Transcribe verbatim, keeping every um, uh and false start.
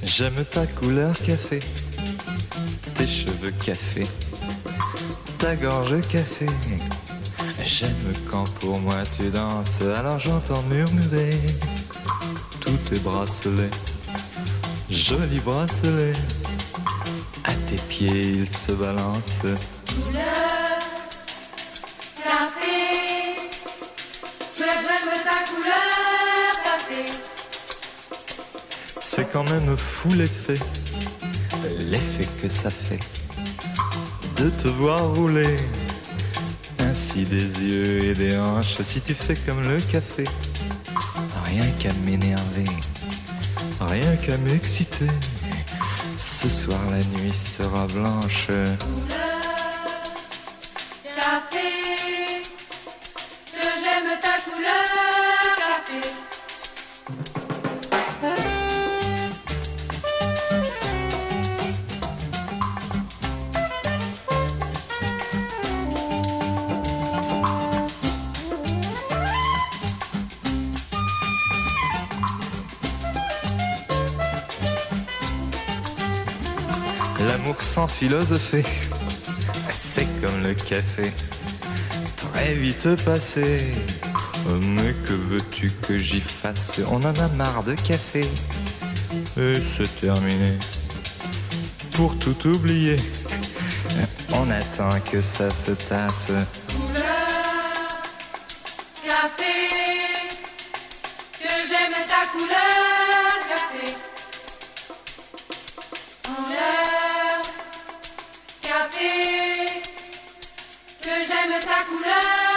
J'aime ta couleur café, tes cheveux café, ta gorge café. J'aime quand pour moi tu danses, alors j'entends murmurer tous tes bracelets, jolis bracelets. À tes pieds ils se balancent. Couleur café, que j'aime ta couleur café. C'est quand même fou l'effet, l'effet que ça fait de te voir rouler ainsi des yeux et des hanches. Si tu fais comme le café, rien qu'à m'énerver, rien qu'à m'exciter. Ce soir la nuit sera blanche. Couleur café, que j'aime ta couleur café. L'amour sans philosopher, c'est comme le café, très vite passé. Mais que veux-tu que j'y fasse? On en a marre de café. Et c'est terminé. Pour tout oublier, on attend que ça se tasse. Couleur café, que j'aime ta couleur café. Couleur café, que j'aime ta couleur.